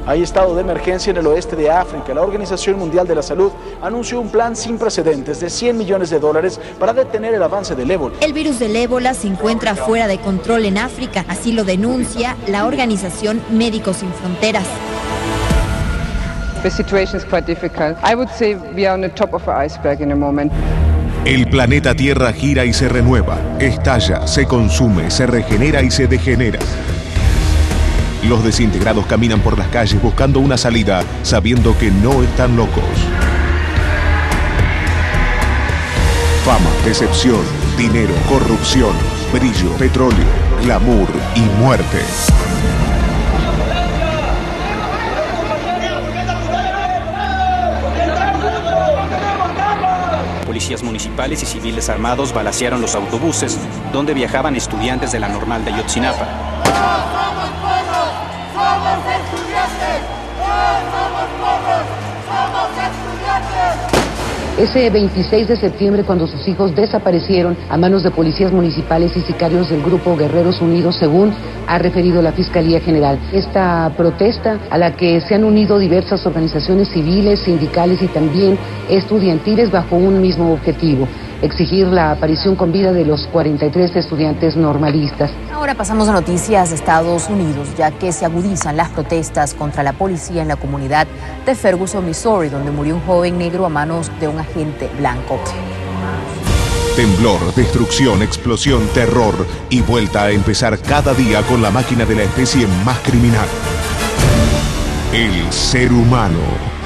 Hay estado de emergencia en el oeste de África. La Organización Mundial de la Salud anunció un plan sin precedentes de $100 millones para detener el avance del ébola. El virus del ébola se encuentra fuera de control en África, así lo denuncia la Organización Médicos Sin Fronteras. The situation is quite difficult. I would say we are on the top of the iceberg in a moment. El planeta Tierra gira y se renueva, estalla, se consume, se regenera y se degenera. Los desintegrados caminan por las calles buscando una salida, sabiendo que no están locos. Fama, decepción, dinero, corrupción, brillo, petróleo, glamour y muerte. Policías municipales y civiles armados balacearon los autobuses donde viajaban estudiantes de la Normal de Ayotzinapa. ¡Somos estudiantes! ¡Somos pobres! ¡Somos estudiantes! Ese 26 de septiembre, cuando sus hijos desaparecieron a manos de policías municipales y sicarios del grupo Guerreros Unidos, según ha referido la Fiscalía General. Esta protesta, a la que se han unido diversas organizaciones civiles, sindicales y también estudiantiles bajo un mismo objetivo: exigir la aparición con vida de los 43 estudiantes normalistas. Ahora pasamos a noticias de Estados Unidos, ya que se agudizan las protestas contra la policía en la comunidad de Ferguson, Missouri, donde murió un joven negro a manos de un agente blanco. Temblor, destrucción, explosión, terror y vuelta a empezar cada día con la máquina de la especie más criminal: el ser humano.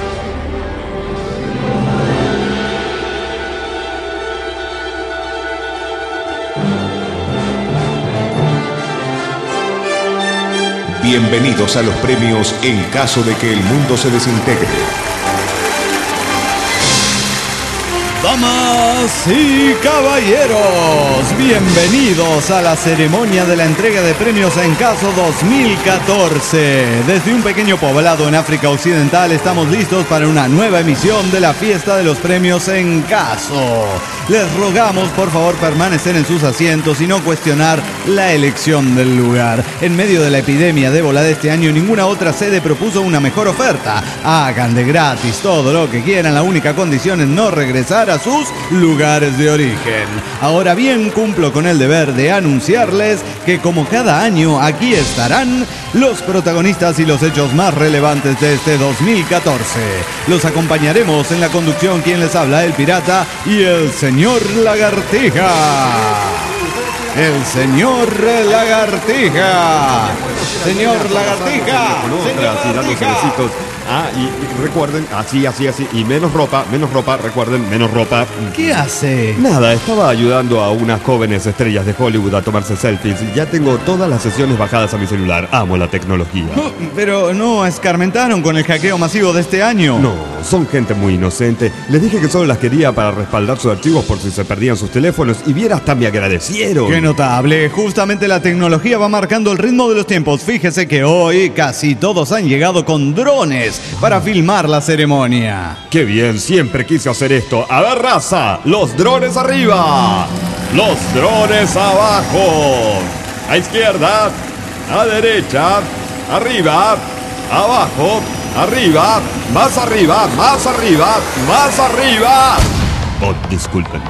Bienvenidos a los premios en caso de que el mundo se desintegre. Damas y caballeros, bienvenidos a la ceremonia de la entrega de premios en caso 2014. Desde un pequeño poblado en África Occidental estamos listos para una nueva emisión de la fiesta de los premios en caso. Les rogamos por favor permanecer en sus asientos y no cuestionar la elección del lugar. En medio de la epidemia de ébola de este año, ninguna otra sede propuso una mejor oferta. Hagan de gratis todo lo que quieran, la única condición es no regresar a sus lugares de origen. Ahora bien, cumplo con el deber de anunciarles que, como cada año, aquí estarán los protagonistas y los hechos más relevantes de este 2014. Los acompañaremos en la conducción quien les habla, el pirata y el señor Lagartija. El señor Lagartija. Señor Lagartija. Señor Lagartija. Y recuerden, así, y menos ropa, recuerden, menos ropa. ¿Qué hace? Nada, estaba ayudando a unas jóvenes estrellas de Hollywood a tomarse selfies. Ya tengo todas las sesiones bajadas a mi celular. Amo la tecnología. Pero no escarmentaron con el hackeo masivo de este año. No, son gente muy inocente. Les dije que solo las quería para respaldar sus archivos por si se perdían sus teléfonos, y vieras, tan me agradecieron. ¡Qué notable! Justamente la tecnología va marcando el ritmo de los tiempos. Fíjese que hoy casi todos han llegado con drones para filmar la ceremonia. ¡Qué bien! Siempre quise hacer esto. A ver, raza, los drones arriba, los drones abajo, a izquierda, a derecha, arriba, abajo, arriba, más arriba, más arriba, más arriba. Oh, disculpen.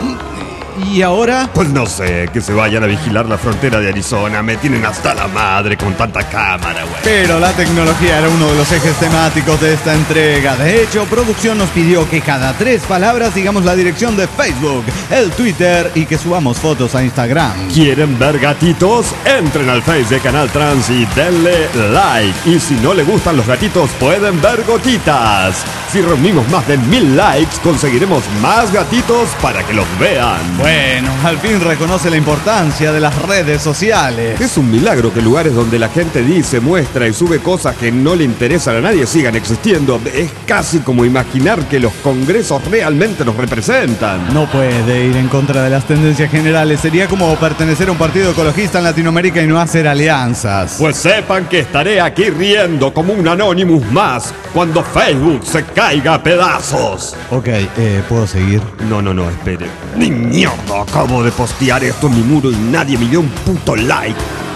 ¿Y ahora? Pues no sé, que se vayan a vigilar la frontera de Arizona. Me tienen hasta la madre con tanta cámara, güey. Pero la tecnología era uno de los ejes temáticos de esta entrega. De hecho, producción nos pidió que cada 3 palabras digamos la dirección de Facebook, el Twitter y que subamos fotos a Instagram. ¿Quieren ver gatitos? Entren al Face de Canal Trans y denle like. Y si no le gustan los gatitos, pueden ver gotitas. Si reunimos más de 1000 likes, conseguiremos más gatitos para que los vean. Bueno, al fin reconoce la importancia de las redes sociales. Es un milagro que lugares donde la gente dice, muestra y sube cosas que no le interesan a nadie sigan existiendo. Es casi como imaginar que los congresos realmente nos representan. No puede ir en contra de las tendencias generales. Sería como pertenecer a un partido ecologista en Latinoamérica y no hacer alianzas. Pues sepan que estaré aquí riendo como un Anonymous más cuando Facebook se caiga a pedazos. Ok, ¿puedo seguir? No, espere. ¡Ni mierda! Acabo de postear esto en mi muro y nadie me dio un puto like.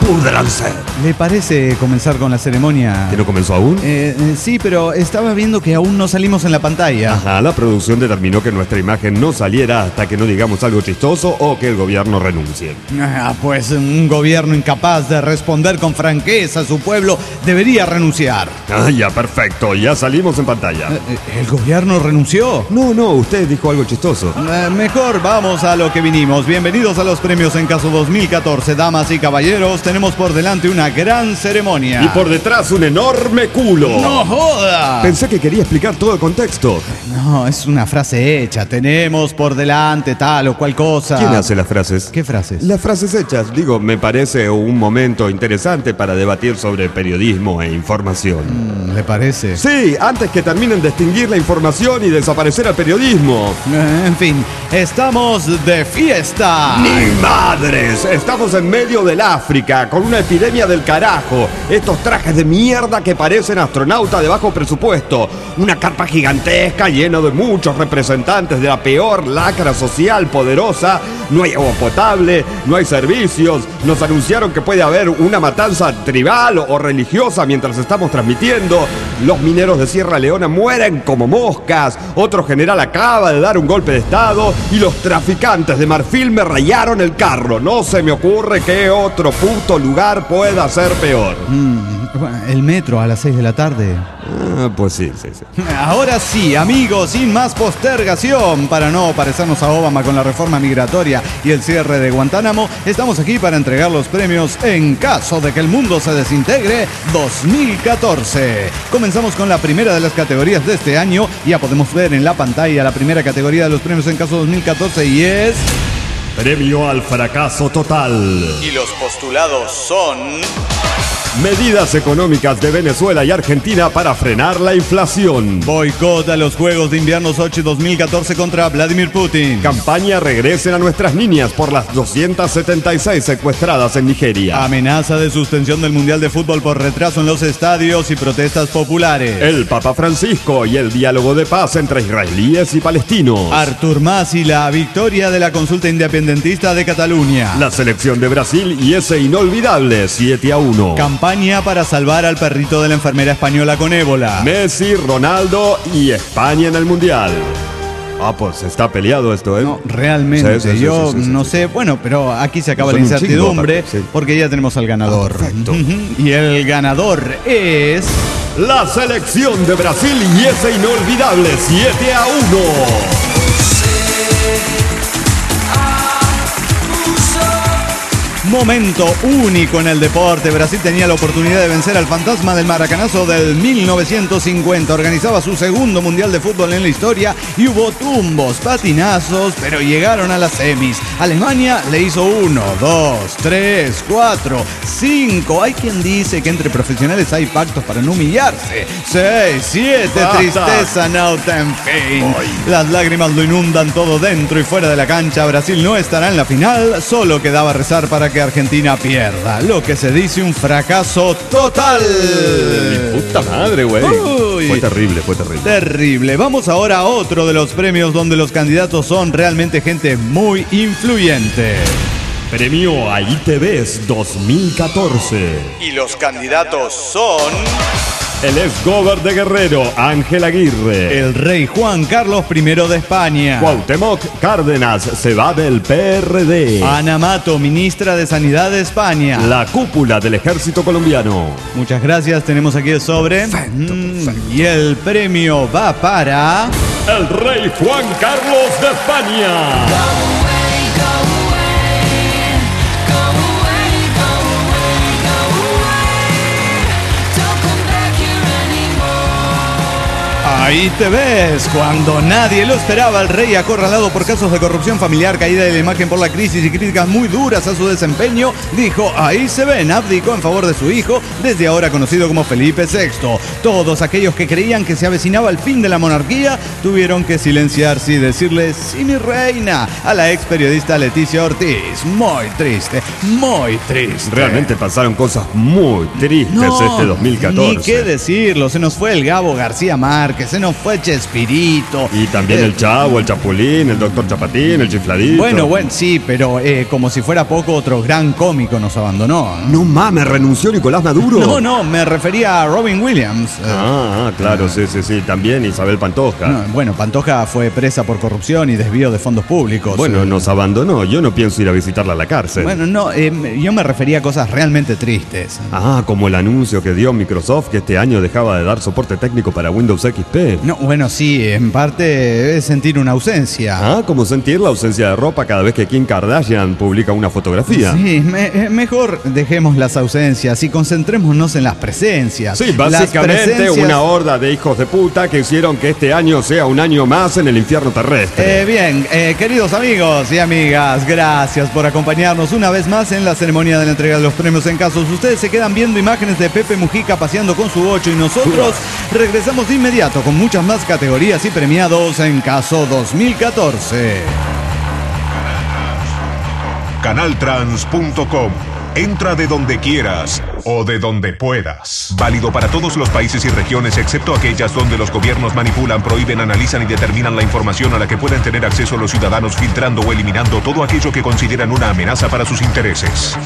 púdranse. ¿Le parece comenzar con la ceremonia? ¿Que no comenzó aún? Sí, pero estaba viendo que aún no salimos en la pantalla. Ajá, la producción determinó que nuestra imagen no saliera hasta que no digamos algo chistoso o que el gobierno renuncie. Pues un gobierno incapaz de responder con franqueza a su pueblo debería renunciar. Ya, perfecto, ya salimos en pantalla. ¿El gobierno renunció? No, usted dijo algo chistoso. Mejor vamos a lo que vinimos. Bienvenidos a los premios En Caso 2014. Damas y caballeros, tenemos por delante una gran ceremonia. Y por detrás un enorme culo. ¡No joda! Pensé que quería explicar todo el contexto. No, es una frase hecha. Tenemos por delante tal o cual cosa. ¿Quién hace las frases? ¿Qué frases? Las frases hechas. Digo, me parece un momento interesante para debatir sobre periodismo e información. ¿Le parece? Sí, antes que terminen de extinguir la información y desaparecer al periodismo. En fin, estamos de fiesta. ¡Ni madres! Estamos en medio del África, con una epidemia del carajo. Estos trajes de mierda que parecen astronautas de bajo presupuesto. Una carpa gigantesca llena de muchos representantes de la peor lacra social poderosa. No hay agua potable, no hay servicios. Nos anunciaron que puede haber una matanza tribal o religiosa mientras estamos transmitiendo. Los mineros de Sierra Leona mueren como moscas. Otro general acaba de dar un golpe de estado. Y los traficantes de marfil me rayaron el carro. No se me ocurre qué otro puto lugar pueda ser peor. El metro a las 6 de la tarde. Pues sí. Ahora sí, amigos, sin más postergación, para no parecernos a Obama con la reforma migratoria y el cierre de Guantánamo, estamos aquí para entregar los premios En Caso de que el Mundo se Desintegre 2014. Comenzamos con la primera de las categorías de este año. Ya podemos ver en la pantalla la primera categoría de los premios En Caso 2014 y es... Premio al fracaso total. Y los postulados son... Medidas económicas de Venezuela y Argentina para frenar la inflación. Boicot a los Juegos de Invierno Sochi 2014 contra Vladimir Putin. Campaña Regresen a nuestras niñas por las 276 secuestradas en Nigeria. Amenaza de suspensión del Mundial de Fútbol por retraso en los estadios y protestas populares. El Papa Francisco y el diálogo de paz entre israelíes y palestinos. Artur Mas y la victoria de la consulta independentista de Cataluña. La selección de Brasil y ese inolvidable 7-1. Campaña para salvar al perrito de la enfermera española con ébola. Messi, Ronaldo y España en el Mundial. Pues está peleado esto, ¿eh? No, realmente, sí, yo no sé. Bueno, pero aquí se acaba la incertidumbre porque ya tenemos al ganador. Perfecto. Y el ganador es... la selección de Brasil y ese inolvidable 7-1. Momento único en el deporte. Brasil tenía la oportunidad de vencer al fantasma del Maracanazo del 1950. Organizaba su segundo mundial de fútbol en la historia y hubo tumbos, patinazos, pero llegaron a las semis. Alemania le hizo 1, 2, 3, 4, 5. Hay quien dice que entre profesionales hay pactos para no humillarse. 6, 7, tristeza, no ten fin. Las lágrimas lo inundan todo dentro y fuera de la cancha. Brasil no estará en la final. Solo quedaba rezar para que Argentina pierda, lo que se dice un fracaso total. Mi puta madre, güey. Fue terrible. Terrible. Vamos ahora a otro de los premios donde los candidatos son realmente gente muy influyente. Premio Ahí Te Ves 2014. Y los candidatos son... el ex-gober de Guerrero, Ángel Aguirre. El rey Juan Carlos I de España. Cuauhtémoc Cárdenas se va del PRD. Ana Mato, ministra de Sanidad de España. La cúpula del ejército colombiano. Muchas gracias, tenemos aquí el sobre. Perfecto. Y el premio va para... el rey Juan Carlos de España. Ahí te ves, cuando nadie lo esperaba, el rey acorralado por casos de corrupción familiar, caída de la imagen por la crisis y críticas muy duras a su desempeño, dijo, ahí se ven, abdicó en favor de su hijo, desde ahora conocido como Felipe VI. Todos aquellos que creían que se avecinaba el fin de la monarquía, tuvieron que silenciarse y decirle, sí mi reina, a la ex periodista Leticia Ortiz. Muy triste, muy triste. Realmente pasaron cosas muy tristes este 2014. Ni qué decirlo, se nos fue el Gabo García Márquez, se nos fue Chespirito. Y también el Chavo, el Chapulín, el Doctor Chapatín, el Chifladito. Bueno, sí, pero como si fuera poco, otro gran cómico nos abandonó. No mames, renunció Nicolás Maduro. No, me refería a Robin Williams. Claro, sí, también Isabel Pantoja. No, bueno, Pantoja fue presa por corrupción y desvío de fondos públicos. Bueno, nos abandonó, yo no pienso ir a visitarla a la cárcel. Bueno, no, yo me refería a cosas realmente tristes. Como el anuncio que dio Microsoft que este año dejaba de dar soporte técnico para Windows XP. No, bueno, sí, en parte es sentir una ausencia. Como sentir la ausencia de ropa cada vez que Kim Kardashian publica una fotografía. Sí, mejor dejemos las ausencias y concentrémonos en las presencias. Sí, básicamente una horda de hijos de puta que hicieron que este año sea un año más en el infierno terrestre. Bien, queridos amigos y amigas, gracias por acompañarnos una vez más en la ceremonia de la entrega de los premios en casos. Ustedes se quedan viendo imágenes de Pepe Mujica paseando con su 8 y nosotros regresamos de inmediato con muchas más categorías y premiados en caso 2014. Canaltrans.com. Entra de donde quieras o de donde puedas. Válido para todos los países y regiones, excepto aquellas donde los gobiernos manipulan, prohíben, analizan y determinan la información a la que pueden tener acceso los ciudadanos, filtrando o eliminando todo aquello que consideran una amenaza para sus intereses.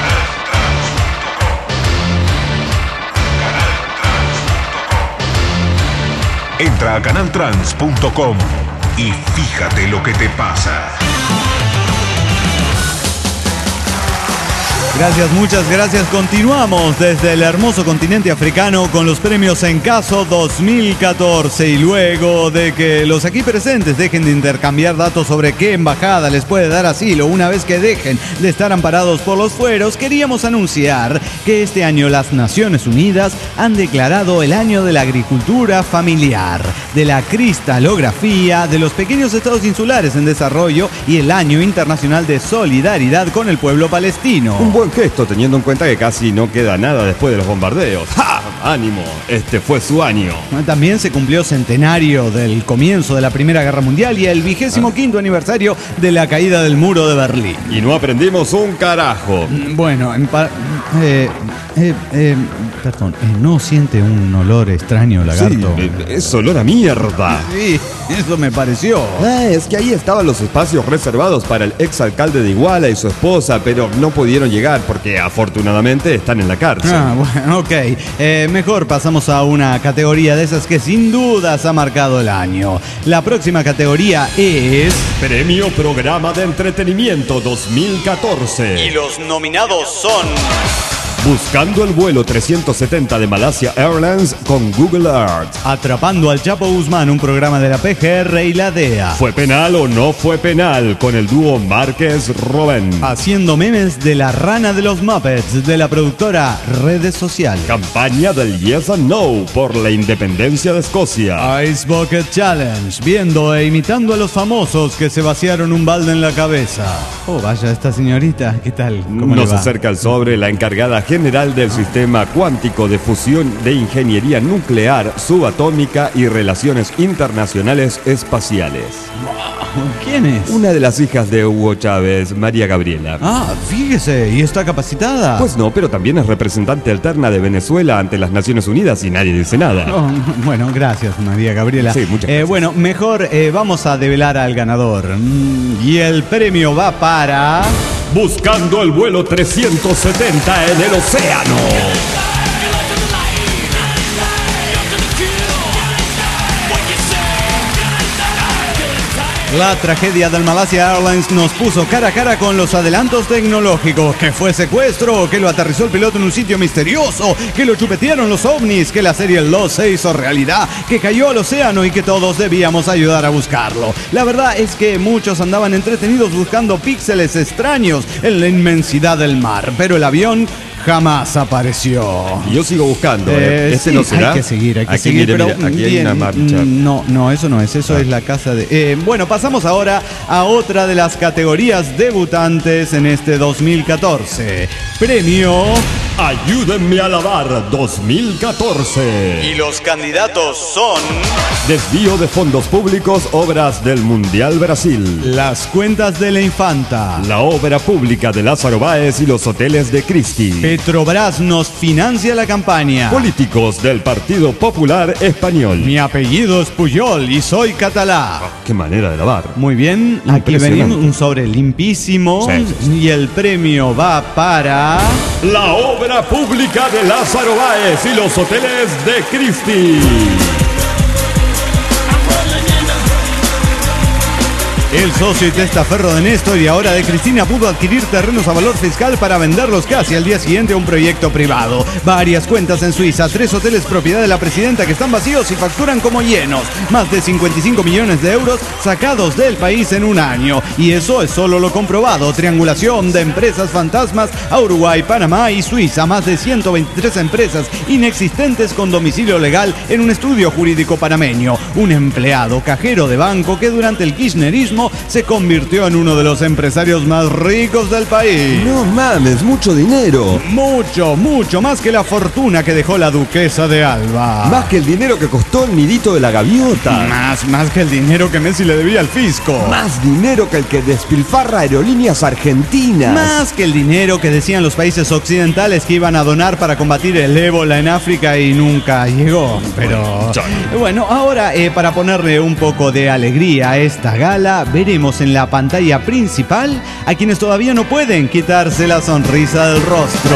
Entra a canaltrans.com y fíjate lo que te pasa. Gracias, muchas gracias. Continuamos desde el hermoso continente africano con los premios en caso 2014. Y luego de que los aquí presentes dejen de intercambiar datos sobre qué embajada les puede dar asilo una vez que dejen de estar amparados por los fueros, queríamos anunciar que este año las Naciones Unidas han declarado el año de la agricultura familiar, de la cristalografía, de los pequeños estados insulares en desarrollo y el año internacional de solidaridad con el pueblo palestino. Un buen gesto, teniendo en cuenta que casi no queda nada después de los bombardeos. ¡Ja! ¡Ánimo! Este fue su año. También se cumplió centenario del comienzo de la Primera Guerra Mundial y el 25º aniversario de la caída del muro de Berlín. Y no aprendimos un carajo. Bueno, perdón, ¿no siente un olor extraño, lagarto? Sí, es olor a mierda. Sí, eso me pareció. Es que ahí estaban los espacios reservados para el exalcalde de Iguala y su esposa, pero no pudieron llegar porque afortunadamente están en la cárcel. Bueno, ok. Mejor pasamos a una categoría de esas que sin dudas ha marcado el año. La próxima categoría es... Premio Programa de Entretenimiento 2014. Y los nominados son... Buscando el vuelo 370 de Malaysia Airlines con Google Earth. Atrapando al Chapo Guzmán, un programa de la PGR y la DEA. ¿Fue penal o no fue penal? Con el dúo Márquez-Robén. Haciendo memes de la rana de los Muppets, de la productora Redes Sociales. Campaña del Yes and No por la independencia de Escocia. Ice Bucket Challenge, viendo e imitando a los famosos que se vaciaron un balde en la cabeza. Oh, vaya, esta señorita, ¿qué tal? ¿Cómo Nos le va? acerca el sobre la encargada general del Sistema Cuántico de Fusión de Ingeniería Nuclear, Subatómica y Relaciones Internacionales Espaciales. ¿Quién es? Una de las hijas de Hugo Chávez, María Gabriela. Fíjese, ¿y está capacitada? Pues no, pero también es representante alterna de Venezuela ante las Naciones Unidas y nadie dice nada. Bueno, gracias, María Gabriela. Sí, muchas gracias. Bueno, mejor vamos a develar al ganador. Y el premio va para... Buscando el vuelo 370 en el océano. La tragedia del Malaysia Airlines nos puso cara a cara con los adelantos tecnológicos. Que fue secuestro, que lo aterrizó el piloto en un sitio misterioso, que lo chupetearon los ovnis, que la serie Lost se hizo realidad, que cayó al océano y que todos debíamos ayudar a buscarlo. La verdad es que muchos andaban entretenidos buscando píxeles extraños en la inmensidad del mar, pero el avión jamás apareció. Y yo sigo buscando. Sí, no será. Hay que seguir, Mire, pero aquí hay una marcha. No, eso no es. Eso es la casa de... bueno, pasamos ahora a otra de las categorías debutantes en este 2014. Premio Ayúdenme a lavar 2014. Y los candidatos son... Desvío de fondos públicos, obras del Mundial Brasil. Las cuentas de la Infanta. La obra pública de Lázaro Báez y los hoteles de Cristi. Petrobras nos financia la campaña. Políticos del Partido Popular Español. Mi apellido es Puyol y soy catalá. Qué manera de lavar. Muy bien, aquí venimos un sobre limpísimo. Sí. Y el premio va para... La obra pública de Lázaro Báez y los hoteles de Cristi. El socio y testaferro de Néstor y ahora de Cristina pudo adquirir terrenos a valor fiscal para venderlos casi al día siguiente a un proyecto privado. Varias cuentas en Suiza, 3 hoteles propiedad de la presidenta que están vacíos y facturan como llenos. Más de 55 millones de euros sacados del país en un año. Y eso es solo lo comprobado. Triangulación de empresas fantasmas a Uruguay, Panamá y Suiza. Más de 123 empresas inexistentes con domicilio legal en un estudio jurídico panameño. Un empleado cajero de banco que durante el kirchnerismo se convirtió en uno de los empresarios más ricos del país. No mames, mucho dinero. Mucho más que la fortuna que dejó la duquesa de Alba. Más que el dinero que costó el nidito de la gaviota. Más que el dinero que Messi le debía al fisco. Más dinero que el que despilfarra Aerolíneas Argentinas. Más que el dinero que decían los países occidentales que iban a donar para combatir el ébola en África y nunca llegó. Pero bueno, ahora para ponerle un poco de alegría a esta gala, veremos en la pantalla principal a quienes todavía no pueden quitarse la sonrisa del rostro.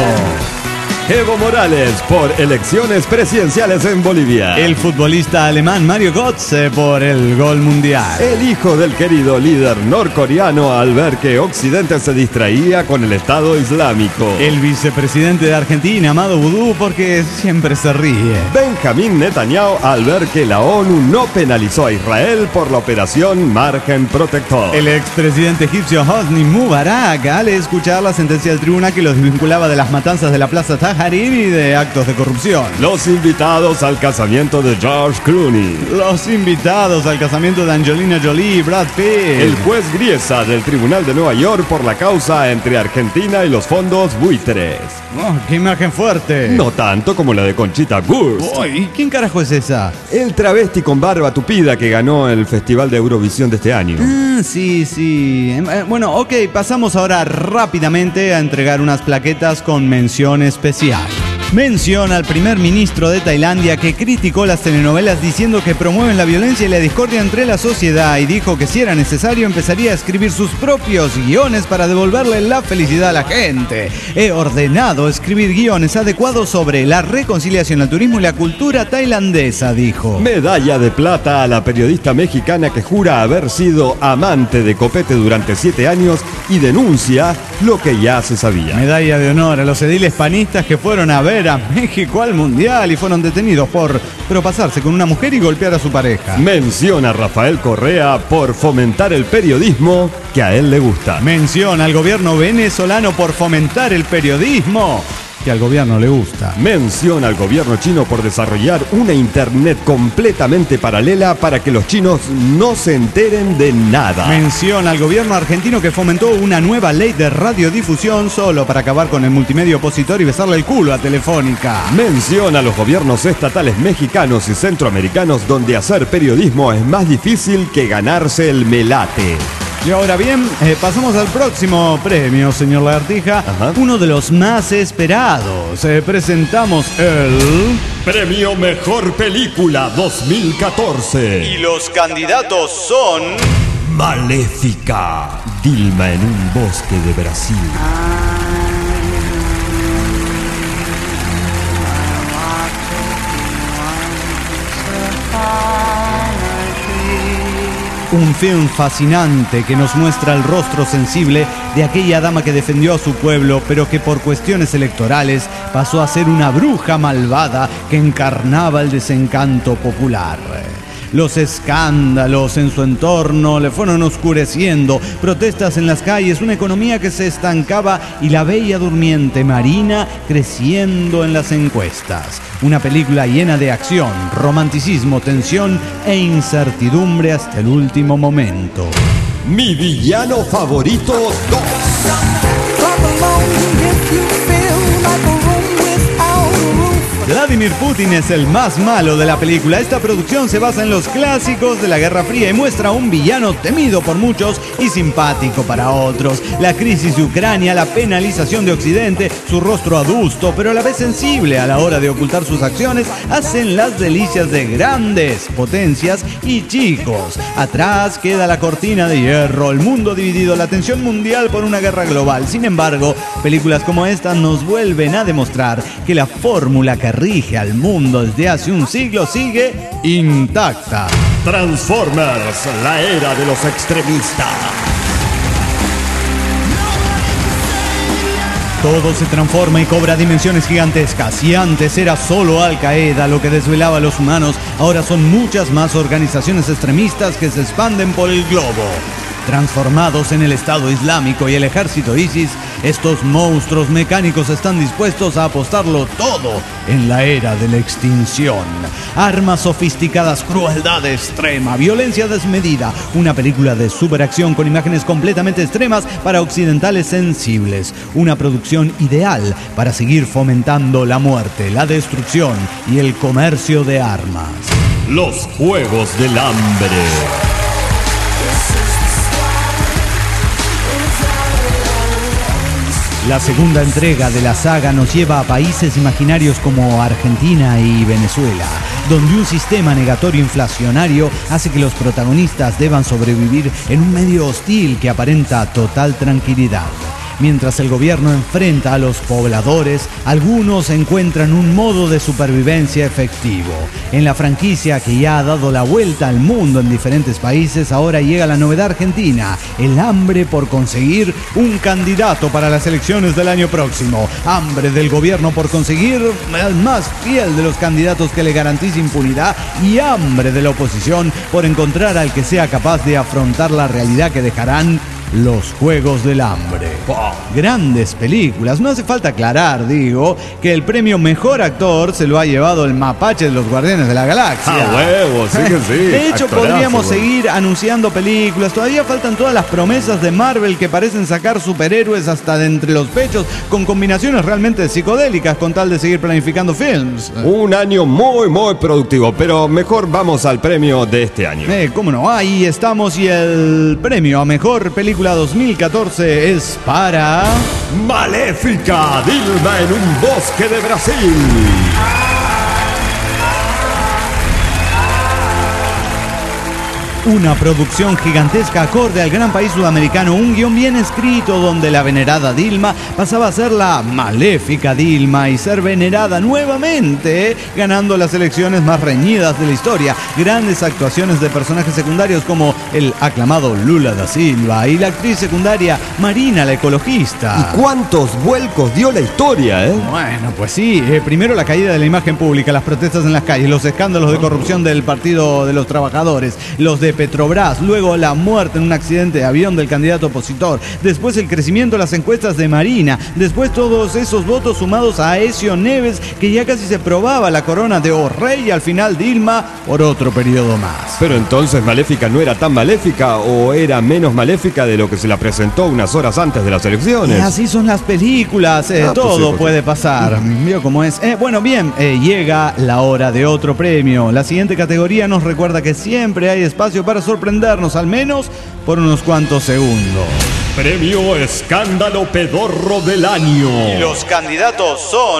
Evo Morales por elecciones presidenciales en Bolivia. El futbolista alemán Mario Götze por el gol mundial. El hijo del querido líder norcoreano al ver que Occidente se distraía con el Estado Islámico. El vicepresidente de Argentina, Amado Vudú, porque siempre se ríe. Benjamín Netanyahu al ver que la ONU no penalizó a Israel por la operación Margen Protector. El expresidente egipcio Hosni Mubarak al escuchar la sentencia del tribunal que los desvinculaba de las matanzas de la Plaza Tahrir y de actos de corrupción. Los invitados al casamiento de George Clooney. Los invitados al casamiento de Angelina Jolie y Brad Pitt. El juez Griesa del Tribunal de Nueva York por la causa entre Argentina y los fondos buitres. Oh, ¡qué imagen fuerte! No tanto como la de Conchita Wurst. ¿Y quién carajo es esa? El travesti con barba tupida que ganó el Festival de Eurovisión de este año. Sí. Bueno, ok, pasamos ahora rápidamente a entregar unas plaquetas con mención especial. Mención al primer ministro de Tailandia que criticó las telenovelas diciendo que promueven la violencia y la discordia entre la sociedad y dijo que si era necesario empezaría a escribir sus propios guiones para devolverle la felicidad a la gente. He ordenado escribir guiones adecuados sobre la reconciliación, el turismo y la cultura tailandesa, dijo. Medalla de plata a la periodista mexicana que jura haber sido amante de Copete durante 7 años y denuncia lo que ya se sabía. Medalla de honor a los ediles panistas que fueron a ver a México al Mundial y fueron detenidos por propasarse con una mujer y golpear a su pareja. Menciona a Rafael Correa por fomentar el periodismo que a él le gusta. Menciona al gobierno venezolano por fomentar el periodismo que al gobierno le gusta. Menciona al gobierno chino por desarrollar una internet completamente paralela para que los chinos no se enteren de nada. Menciona al gobierno argentino que fomentó una nueva ley de radiodifusión solo para acabar con el multimedia opositor y besarle el culo a Telefónica. Menciona a los gobiernos estatales mexicanos y centroamericanos donde hacer periodismo es más difícil que ganarse el melate. Y ahora bien, pasamos al próximo premio, señor Lagartija. Uno de los más esperados. Presentamos el... Premio Mejor Película 2014. Y los candidatos son... Maléfica. Dilma en un bosque de Brasil. Un film fascinante que nos muestra el rostro sensible de aquella dama que defendió a su pueblo, pero que por cuestiones electorales pasó a ser una bruja malvada que encarnaba el desencanto popular. Los escándalos en su entorno le fueron oscureciendo, protestas en las calles, una economía que se estancaba y la bella durmiente Marina creciendo en las encuestas. Una película llena de acción, romanticismo, tensión e incertidumbre hasta el último momento. Mi villano favorito 2. Vladimir Putin es el más malo de la película. Esta producción se basa en los clásicos de la Guerra Fría y muestra a un villano temido por muchos y simpático para otros. La crisis de Ucrania, la penalización de Occidente, su rostro adusto, pero a la vez sensible a la hora de ocultar sus acciones, hacen las delicias de grandes potencias y chicos. Atrás queda la cortina de hierro, el mundo dividido, la tensión mundial por una guerra global. Sin embargo, películas como esta nos vuelven a demostrar que la fórmula que rige al mundo desde hace un siglo sigue intacta. Transformers, la era de los extremistas. Todo se transforma y cobra dimensiones gigantescas. Si antes era solo Al Qaeda lo que desvelaba a los humanos, ahora son muchas más organizaciones extremistas que se expanden por el globo. Transformados en el Estado Islámico y el ejército ISIS, estos monstruos mecánicos están dispuestos a apostarlo todo en la era de la extinción. Armas sofisticadas, crueldad extrema, violencia desmedida. Una película de superacción con imágenes completamente extremas para occidentales sensibles. Una producción ideal para seguir fomentando la muerte, la destrucción y el comercio de armas. Los Juegos del Hambre. La segunda entrega de la saga nos lleva a países imaginarios como Argentina y Venezuela, donde un sistema negatorio inflacionario hace que los protagonistas deban sobrevivir en un medio hostil que aparenta total tranquilidad. Mientras el gobierno enfrenta a los pobladores, algunos encuentran un modo de supervivencia efectivo. En la franquicia que ya ha dado la vuelta al mundo en diferentes países, ahora llega la novedad argentina, el hambre por conseguir un candidato para las elecciones del año próximo. Hambre del gobierno por conseguir el más fiel de los candidatos que le garantice impunidad y hambre de la oposición por encontrar al que sea capaz de afrontar la realidad que dejarán los Juegos del Hambre. Grandes películas. No hace falta aclarar, digo, que el premio Mejor Actor se lo ha llevado el mapache de los Guardianes de la Galaxia. ¡Ah, huevo! Sí que sí. De hecho, Actorazo, podríamos güey. seguir anunciando películas. Todavía faltan todas las promesas de Marvel que parecen sacar superhéroes hasta de entre los pechos con combinaciones realmente psicodélicas con tal de seguir planificando films. Un año muy, muy productivo, pero mejor vamos al premio de este año. Cómo no, ahí estamos y el premio a Mejor Película 2014 es para... Maléfica, Dilma en un bosque de Brasil. Una producción gigantesca acorde al gran país sudamericano, un guión bien escrito donde la venerada Dilma pasaba a ser la maléfica Dilma y ser venerada nuevamente, ganando las elecciones más reñidas de la historia. Grandes actuaciones de personajes secundarios como el aclamado Lula da Silva y la actriz secundaria Marina la ecologista. ¿Y cuántos vuelcos dio la historia, Bueno, pues sí, primero la caída de la imagen pública, las protestas en las calles, los escándalos de corrupción del Partido de los Trabajadores, los de Petrobras, luego la muerte en un accidente de avión del candidato opositor, después el crecimiento de las encuestas de Marina, después todos esos votos sumados a Aécio Neves, que ya casi se probaba la corona de rey, y al final Dilma por otro periodo más. Pero entonces Maléfica no era tan maléfica o era menos maléfica de lo que se la presentó unas horas antes de las elecciones. Y así son las películas, todo puede pasar. ¿Vio cómo es? Bueno, bien, llega la hora de otro premio. La siguiente categoría nos recuerda que siempre hay espacio para sorprendernos, al menos por unos cuantos segundos. Premio Escándalo Pedorro del Año. Y los candidatos son...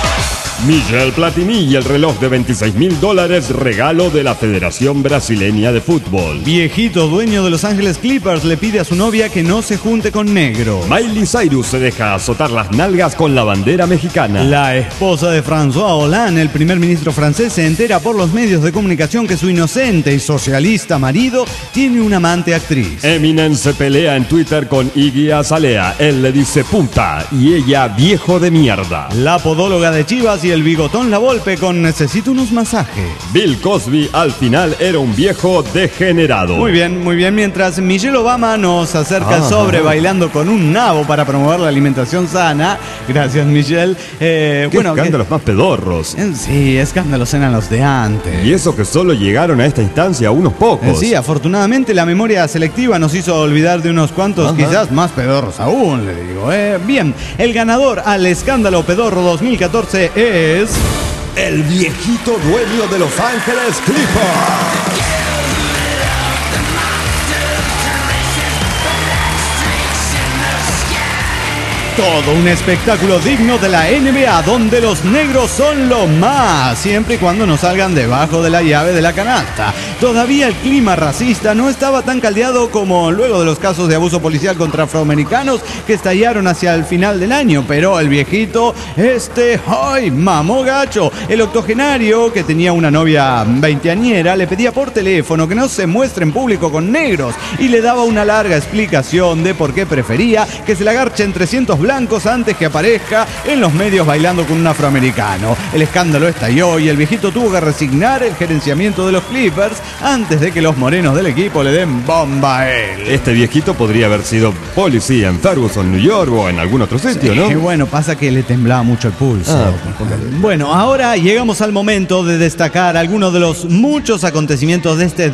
Michel Platini y el reloj de $26.000, regalo de la Federación Brasileña de Fútbol. Viejito dueño de Los Ángeles Clippers le pide a su novia que no se junte con negro. Miley Cyrus se deja azotar las nalgas con la bandera mexicana. La esposa de François Hollande, el primer ministro francés, se entera por los medios de comunicación que su inocente y socialista marido tiene una amante actriz. Eminem se pelea en Twitter con Iggy Azalea. Él le dice puta y ella viejo de mierda. La podóloga de Chivas y el bigotón La Volpe con necesito unos masajes. Bill Cosby al final era un viejo degenerado. Muy bien, mientras Michelle Obama nos acerca al sobre bailando con un nabo para promover la alimentación sana. Gracias, Michelle. ¿Qué escándalos más pedorros? Sí, escándalos eran los de antes. Y eso que solo llegaron a esta instancia unos pocos. Sí, afortunadamente la memoria selectiva nos hizo olvidar de unos cuantos, quizás más pedorros aún, le digo. Bien, el ganador al escándalo pedorro 2014 es... el viejito dueño de Los Ángeles Clippers. Todo un espectáculo digno de la NBA, donde los negros son lo más, siempre y cuando no salgan debajo de la llave de la canasta. Todavía el clima racista no estaba tan caldeado como luego de los casos de abuso policial contra afroamericanos que estallaron hacia el final del año, pero el viejito, ¡ay, mamó gacho! El octogenario, que tenía una novia veinteañera, le pedía por teléfono que no se muestre en público con negros y le daba una larga explicación de por qué prefería que se la garchen 300 blancos antes que aparezca en los medios bailando con un afroamericano. El escándalo estalló y el viejito tuvo que resignar el gerenciamiento de los Clippers antes de que los morenos del equipo le den bomba a él. Este viejito podría haber sido policía en Ferguson, New York o en algún otro sitio, ¿no? Bueno, pasa que le temblaba mucho el pulso. Bueno, ahora llegamos al momento de destacar algunos de los muchos acontecimientos de este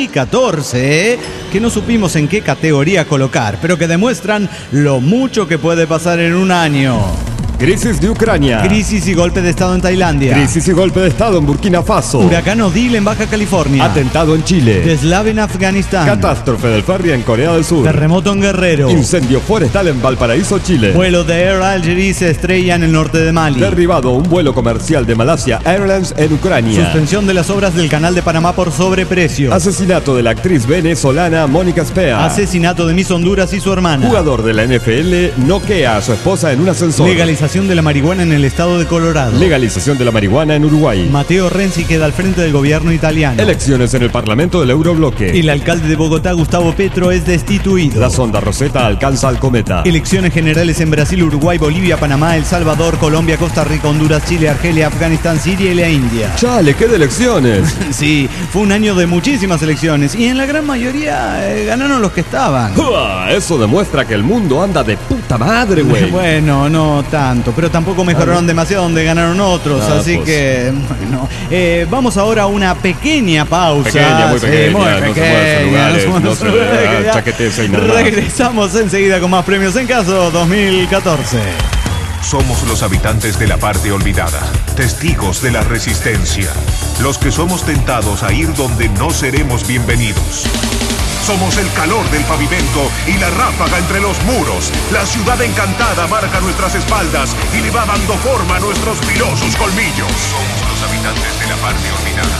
2014 que no supimos en qué categoría colocar, pero que demuestran lo mucho que puede pasar en un año. Crisis de Ucrania. Crisis y golpe de estado en Tailandia. Crisis y golpe de estado en Burkina Faso. Huracán Odile en Baja California. Atentado en Chile. Deslave en Afganistán. Catástrofe del ferry en Corea del Sur. Terremoto en Guerrero. Incendio forestal en Valparaíso, Chile. Vuelo de Air Algérie se estrella en el norte de Mali. Derribado un vuelo comercial de Malasia Airlines en Ucrania. Suspensión de las obras del Canal de Panamá por sobreprecio. Asesinato de la actriz venezolana Mónica Spea. Asesinato de Miss Honduras y su hermana. Jugador de la NFL noquea a su esposa en un ascensor. Legalización de la marihuana en el estado de Colorado. Legalización de la marihuana en Uruguay. Matteo Renzi queda al frente del gobierno italiano. Elecciones en el Parlamento del Eurobloque. El alcalde de Bogotá, Gustavo Petro, es destituido. La sonda Rosetta alcanza al cometa. Elecciones generales en Brasil, Uruguay, Bolivia, Panamá, El Salvador, Colombia, Costa Rica, Honduras, Chile, Argelia, Afganistán, Siria y la India. ¡Chale, qué de elecciones! Sí, fue un año de muchísimas elecciones y en la gran mayoría ganaron los que estaban. Eso demuestra que el mundo anda de puta madre, güey. Bueno, no tanto, pero tampoco mejoraron demasiado donde ganaron otros, así pues que, bueno, vamos ahora a una pequeña pausa. Muy pequeña, no se puede chaquetearse y nada. Regresamos enseguida con más premios en caso 2014. Somos los habitantes de la parte olvidada, testigos de la resistencia, los que somos tentados a ir donde no seremos bienvenidos. Somos el calor del pavimento y la ráfaga entre los muros. La ciudad encantada marca nuestras espaldas y le va dando forma a nuestros filosos colmillos. Somos los habitantes de la parte olvidada.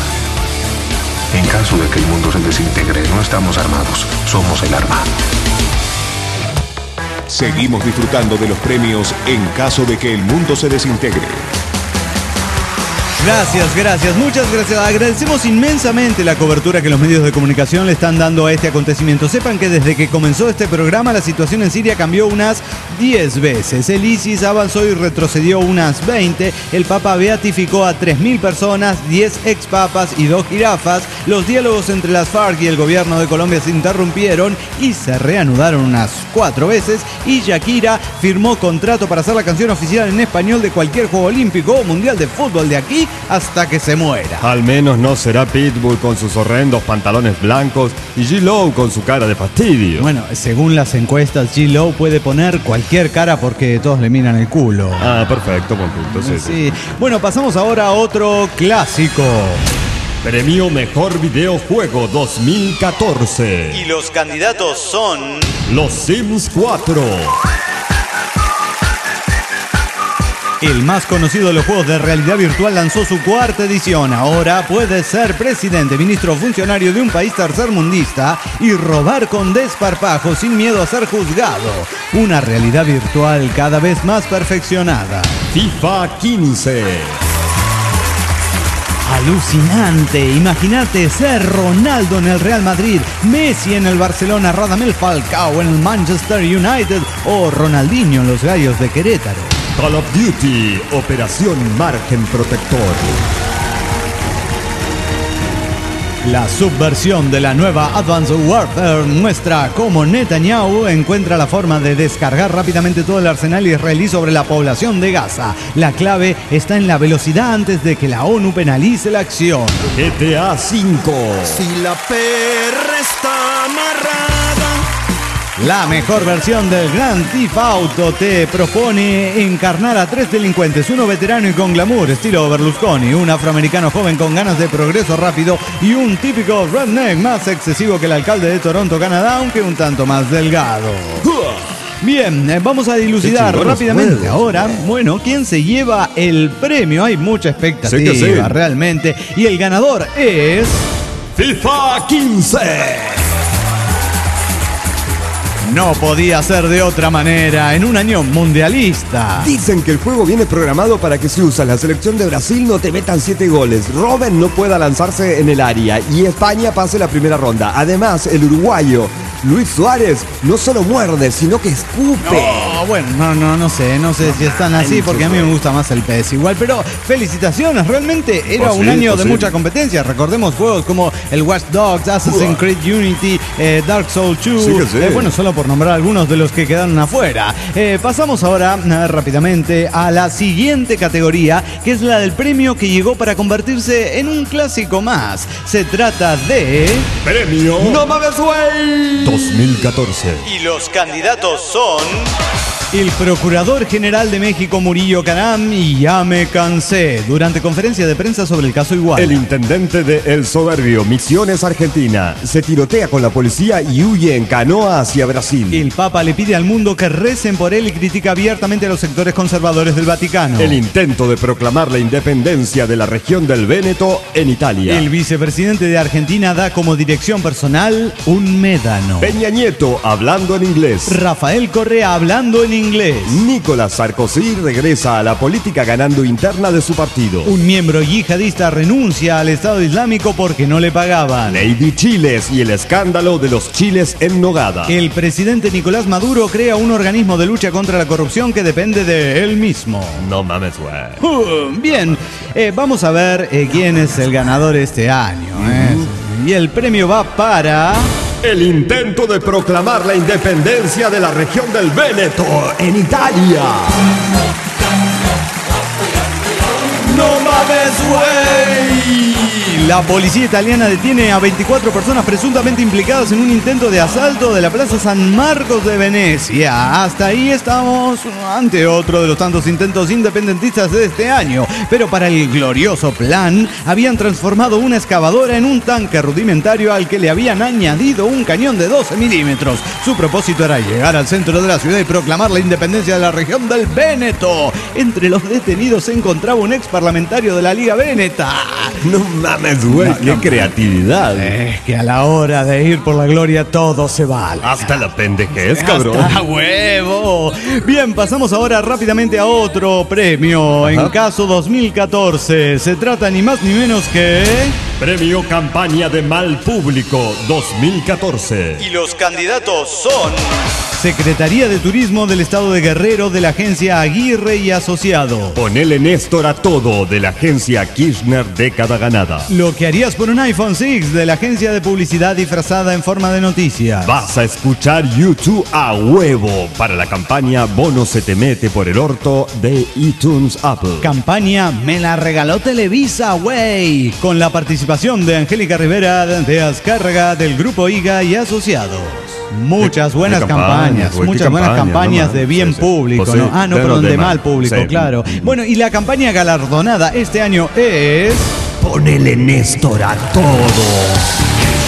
En caso de que el mundo se desintegre, no estamos armados, somos el arma. Seguimos disfrutando de los premios en caso de que el mundo se desintegre. Gracias, muchas gracias. Agradecemos inmensamente la cobertura que los medios de comunicación le están dando a este acontecimiento. Sepan que desde que comenzó este programa la situación en Siria cambió unas 10 veces. El ISIS avanzó y retrocedió unas 20. El Papa beatificó a 3.000 personas, 10 expapas y 2 jirafas. Los diálogos entre las FARC y el gobierno de Colombia se interrumpieron y se reanudaron unas 4 veces. Y Shakira firmó contrato para hacer la canción oficial en español de cualquier juego olímpico o mundial de fútbol de aquí hasta que se muera. Al menos no será Pitbull con sus horrendos pantalones blancos y G-Lo con su cara de fastidio. Bueno, según las encuestas, G-Lo puede poner cualquier cara porque todos le miran el culo. Ah, perfecto, buen punto. Sí. Bueno, pasamos ahora a otro clásico. Premio Mejor Videojuego 2014. Y los candidatos son... Los Sims 4. El más conocido de los juegos de realidad virtual lanzó su 4ª edición. Ahora puedes ser presidente, ministro o funcionario de un país tercermundista y robar con desparpajo sin miedo a ser juzgado. Una realidad virtual cada vez más perfeccionada. FIFA 15. Alucinante, imagínate ser Ronaldo en el Real Madrid, Messi en el Barcelona, Radamel Falcao en el Manchester United o Ronaldinho en los Gallos de Querétaro. Call of Duty, Operación Margen Protector. La subversión de la nueva Advanced Warfare muestra cómo Netanyahu encuentra la forma de descargar rápidamente todo el arsenal israelí sobre la población de Gaza. La clave está en la velocidad antes de que la ONU penalice la acción. GTA V. Si la perra está amarrada, La mejor versión del Grand Theft Auto te propone encarnar a 3 delincuentes, uno veterano y con glamour, estilo Berlusconi, un afroamericano joven con ganas de progreso rápido y un típico redneck más excesivo que el alcalde de Toronto, Canadá, aunque un tanto más delgado. Bien, vamos a dilucidar rápidamente ahora, bueno, quién se lleva el premio. Hay mucha expectativa realmente y el ganador es... FIFA 15. No podía ser de otra manera en un año mundialista. Dicen que el juego viene programado para que si usas la selección de Brasil no te metan 7 goles, Robben no pueda lanzarse en el área y España pase la primera ronda. Además, el uruguayo Luis Suárez no solo muerde, sino que escupe. No sé si están así porque a mí me gusta más el PES igual, pero felicitaciones, realmente era un año de mucha competencia. Recordemos juegos como el Watch Dogs, Assassin's Creed Unity, Dark Souls 2, bueno, solo por nombrar algunos de los que quedaron afuera. Pasamos ahora rápidamente a la siguiente categoría, que es la del premio que llegó para convertirse en un clásico más. Se trata de... Premio No Mames Güey 2014. Y los candidatos son... El Procurador General de México, Murillo Caram, y ya me cansé, durante conferencia de prensa sobre el caso Iguala. El intendente de El Soberbio, Misiones, Argentina, se tirotea con la policía y huye en canoa hacia Brasil. El Papa le pide al mundo que recen por él y critica abiertamente a los sectores conservadores del Vaticano. El intento de proclamar la independencia de la región del Véneto en Italia. El vicepresidente de Argentina da como dirección personal un médano. Peña Nieto hablando en inglés. Rafael Correa hablando en inglés. Nicolás Sarkozy regresa a la política ganando interna de su partido. Un miembro yihadista renuncia al Estado Islámico porque no le pagaban. Lady Chiles y el escándalo de los chiles en nogada. El presidente Nicolás Maduro crea un organismo de lucha contra la corrupción que depende de él mismo. No mames, güey. Bien, vamos a ver quién es el ganador este año. Y el premio va para... El intento de proclamar la independencia de la región del Véneto en Italia. ¡No mames, güey! La policía italiana detiene a 24 personas presuntamente implicadas en un intento de asalto de la Plaza San Marcos de Venecia. Hasta ahí estamos ante otro de los tantos intentos independentistas de este año. Pero para el glorioso plan, habían transformado una excavadora en un tanque rudimentario al que le habían añadido un cañón de 12 milímetros. Su propósito era llegar al centro de la ciudad y proclamar la independencia de la región del Véneto. Entre los detenidos se encontraba un ex parlamentario de la Liga Véneta. No mames, güey, qué creatividad. Es que a la hora de ir por la gloria todo se vale. Hasta la pendejez, cabrón. ¡Hasta huevo! Bien, pasamos ahora rápidamente a otro premio. En caso 2014, se trata ni más ni menos que... Premio Campaña de Mal Público 2014. Y los candidatos son... Secretaría de Turismo del Estado de Guerrero de la agencia Aguirre y Asociado. Ponele Néstor a todo de la agencia Kirchner Década Ganada. Lo que harías por un iPhone 6 de la agencia de publicidad disfrazada en forma de noticias. Vas a escuchar YouTube a huevo para la campaña Bono se te mete por el orto de iTunes Apple. Campaña Me la regaló Televisa, güey. Con la participación de Angélica Rivera de Azcárraga del Grupo IGA y Asociados. Muchas buenas campañas, muchas buenas campañas de bien público, pues ¿no? No, perdón, de mal público, claro. Bueno, y la campaña galardonada este año es... Ponele Néstor a todo.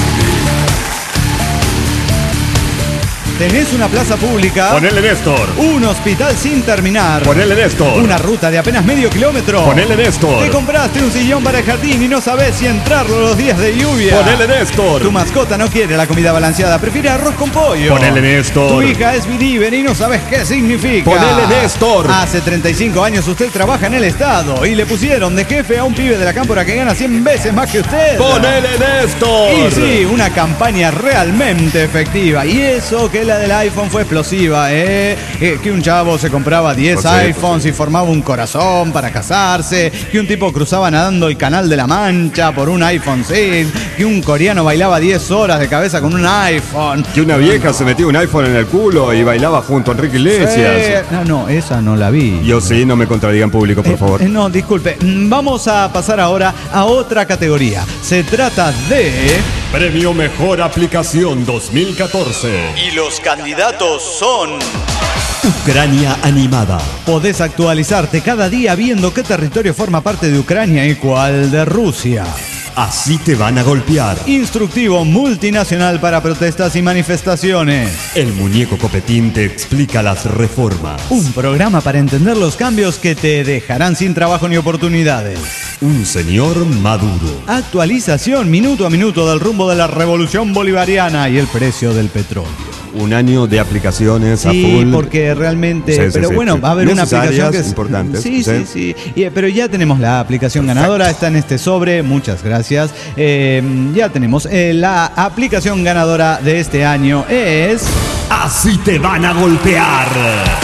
Tenés una plaza pública. Ponele Néstor. Un hospital sin terminar. Ponele Néstor. Una ruta de apenas medio kilómetro. Ponele Néstor. Te compraste un sillón para el jardín y no sabes si entrarlo los días de lluvia. Ponele Néstor. Tu mascota no quiere la comida balanceada, prefiere arroz con pollo. Ponele Néstor. Tu hija es believer y no sabes qué significa. Ponele Néstor. Hace 35 años usted trabaja en el Estado y le pusieron de jefe a un pibe de la cámpora que gana 100 veces más que usted. Ponele Néstor. Y sí, una campaña realmente efectiva. Y eso que la del iPhone fue explosiva, que un chavo se compraba 10 iPhones y formaba un corazón para casarse, que un tipo cruzaba nadando el Canal de la Mancha por un iPhone 6, que un coreano bailaba 10 horas de cabeza con un iPhone, que una vieja se metía un iPhone en el culo y bailaba junto a Enrique Iglesias. No, esa no la vi. Yo sí, no me contradiga en público, por favor. No, disculpe. Vamos a pasar ahora a otra categoría. Se trata de... Premio Mejor Aplicación 2014. Y los candidatos son... Ucrania Animada. Podés actualizarte cada día viendo qué territorio forma parte de Ucrania y cuál de Rusia. Así te van a golpear. Instructivo multinacional para protestas y manifestaciones. El muñeco Copetín te explica las reformas. Un programa para entender los cambios que te dejarán sin trabajo ni oportunidades. Un señor maduro. Actualización minuto a minuto del rumbo de la revolución bolivariana y el precio del petróleo. Un año de aplicaciones a full. Sí, porque realmente... Sí, pero sí, bueno, sí. va a haber una aplicación que es... importantes. Sí. Pero ya tenemos la aplicación ganadora, está en este sobre, muchas gracias. Ya tenemos la aplicación ganadora de este año es... Así te van a golpear.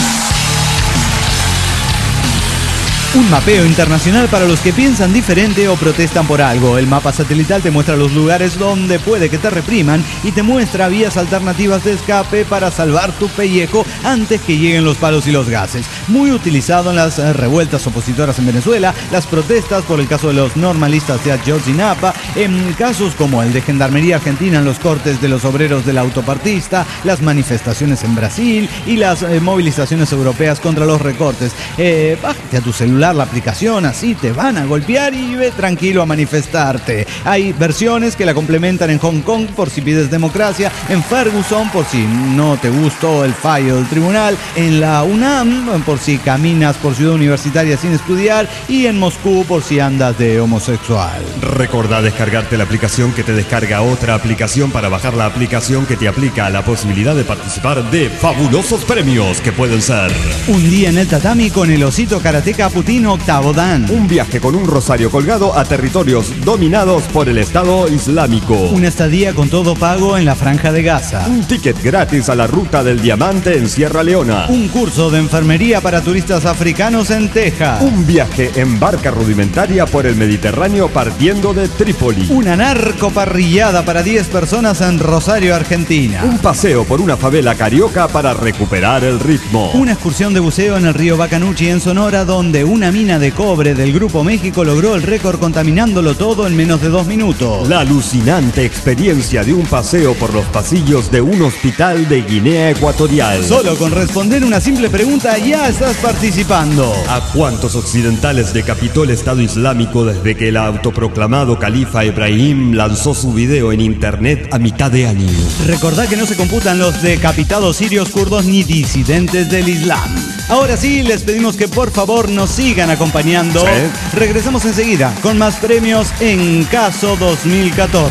Un mapeo internacional para los que piensan diferente o protestan por algo. El mapa satelital te muestra los lugares donde puede que te repriman y te muestra vías alternativas de escape para salvar tu pellejo antes que lleguen los palos y los gases. Muy utilizado en las revueltas opositoras en Venezuela, las protestas por el caso de los normalistas de Ayotzinapa, en casos como el de Gendarmería Argentina en los cortes de los obreros del autopartista, las manifestaciones en Brasil y las movilizaciones europeas contra los recortes. Bájate a tu celular la aplicación, así te van a golpear y ve tranquilo a manifestarte. Hay versiones que la complementan en Hong Kong por si pides democracia, en Ferguson por si no te gustó el fallo del tribunal, en la UNAM por si caminas por Ciudad Universitaria sin estudiar y en Moscú por si andas de homosexual. Recordá descargarte la aplicación que te descarga otra aplicación para bajar la aplicación que te aplica la posibilidad de participar de fabulosos premios que pueden ser: un día en el tatami con el osito karateca Putin octavo dan. Un viaje con un rosario colgado a territorios dominados por el Estado Islámico. Una estadía con todo pago en la Franja de Gaza. Un ticket gratis a la Ruta del Diamante en Sierra Leona. Un curso de enfermería para turistas africanos en Texas. Un viaje en barca rudimentaria por el Mediterráneo partiendo de Trípoli. Una narcoparrillada para 10 personas en Rosario, Argentina. Un paseo por una favela carioca para recuperar el ritmo. Una excursión de buceo en el río Bacanuchi en Sonora, donde una mina de cobre del Grupo México logró el récord contaminándolo todo en menos de 2 minutos. La alucinante experiencia de un paseo por los pasillos de un hospital de Guinea Ecuatorial. Solo con responder una simple pregunta ya estás participando. ¿A cuántos occidentales decapitó el Estado Islámico desde que el autoproclamado califa Ibrahim lanzó su video en internet a mitad de año? Recordá que no se computan los decapitados sirios, kurdos ni disidentes del Islam. Ahora sí, les pedimos que por favor nos sigan acompañando. ¿Sí? Regresamos enseguida con más premios en Caso 2014.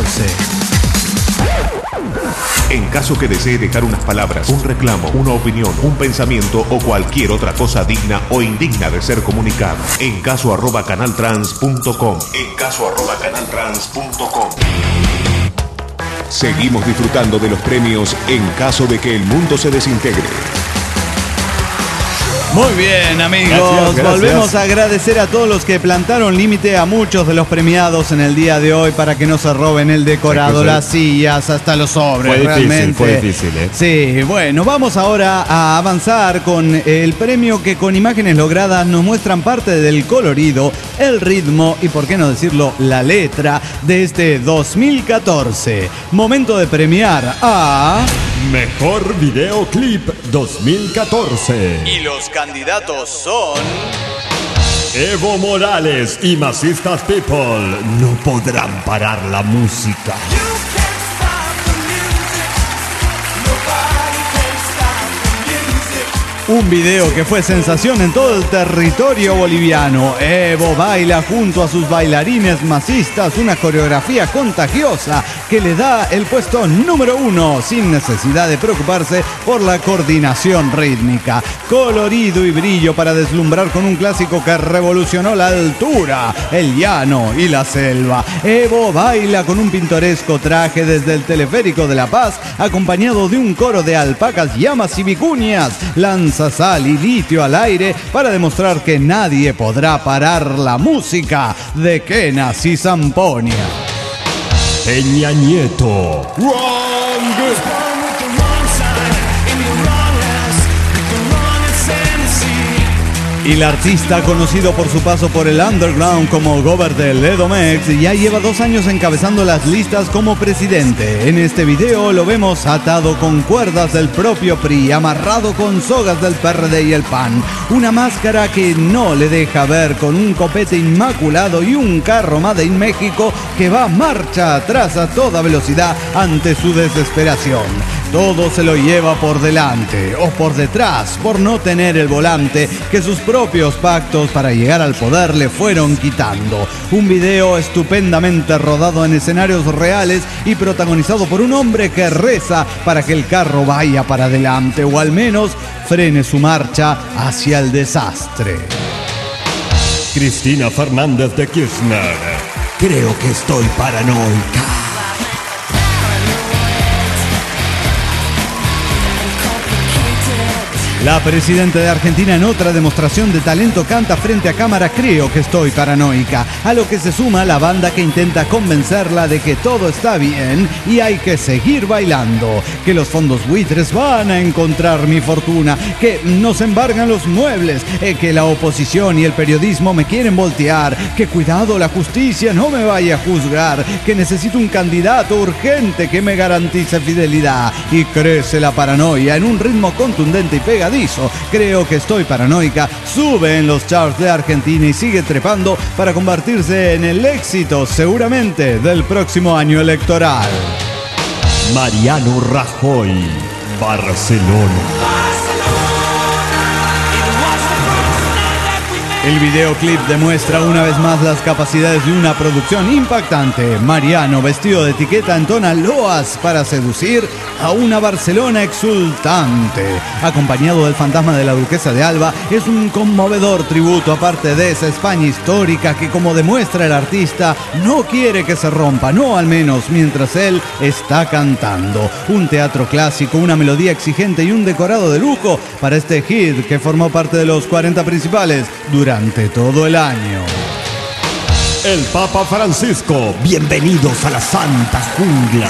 En caso que desee dejar unas palabras, un reclamo, una opinión, un pensamiento o cualquier otra cosa digna o indigna de ser comunicada, en caso@canaltrans.com. En caso@canaltrans.com. Seguimos disfrutando de los premios en caso de que el mundo se desintegre. Muy bien, amigos. Gracias. Volvemos a agradecer a todos los que plantaron límite a muchos de los premiados en el día de hoy para que no se roben el decorado, las sillas, hasta los sobres. Fue difícil, ¿eh? Sí, bueno, vamos ahora a avanzar con el premio que con imágenes logradas nos muestran parte del colorido, el ritmo y, por qué no decirlo, la letra de este 2014. Momento de premiar a... Mejor Videoclip 2014. Y los candidatos son... Evo Morales y Masistas People. No podrán parar la música. Un video que fue sensación en todo el territorio boliviano. Evo baila junto a sus bailarines masistas una coreografía contagiosa que le da el puesto número 1 sin necesidad de preocuparse por la coordinación rítmica. Colorido y brillo para deslumbrar con un clásico que revolucionó la altura, el llano y la selva. Evo baila con un pintoresco traje desde el teleférico de La Paz, acompañado de un coro de alpacas, llamas y vicuñas. Lanza sal y litio al aire para demostrar que nadie podrá parar la música de Kenas y Zamponia. Peña Nieto. Y el artista, conocido por su paso por el underground como Gobert del Edomex, ya lleva 2 años encabezando las listas como presidente. En este video lo vemos atado con cuerdas del propio PRI, amarrado con sogas del PRD y el PAN. Una máscara que no le deja ver, con un copete inmaculado y un carro Made in México que va marcha atrás a toda velocidad ante su desesperación. Todo se lo lleva por delante o por detrás por no tener el volante que sus propios pactos para llegar al poder le fueron quitando. Un video estupendamente rodado en escenarios reales y protagonizado por un hombre que reza para que el carro vaya para adelante o al menos frene su marcha hacia el desastre. Cristina Fernández de Kirchner. Creo que estoy paranoica. La presidenta de Argentina, en otra demostración de talento, canta frente a cámara "Creo que estoy paranoica", a lo que se suma la banda que intenta convencerla de que todo está bien y hay que seguir bailando, que los fondos buitres van a encontrar mi fortuna, que nos embargan los muebles, que la oposición y el periodismo me quieren voltear, que cuidado, la justicia no me vaya a juzgar, que necesito un candidato urgente que me garantice fidelidad. Y crece la paranoia en un ritmo contundente y pegadizo. Creo que estoy paranoica sube en los charts de Argentina y sigue trepando para convertirse en el éxito seguramente del próximo año electoral. Mariano Rajoy, Barcelona. El videoclip demuestra una vez más las capacidades de una producción impactante. Mariano, vestido de etiqueta, entona loas para seducir a una Barcelona exultante. Acompañado del fantasma de la duquesa de Alba, es un conmovedor tributo, aparte de esa España histórica que, como demuestra el artista, no quiere que se rompa, no al menos mientras él está cantando. Un teatro clásico, una melodía exigente y un decorado de lujo para este hit que formó parte de los 40 principales durante todo el año. El Papa Francisco. Bienvenidos a la Santa Jungla.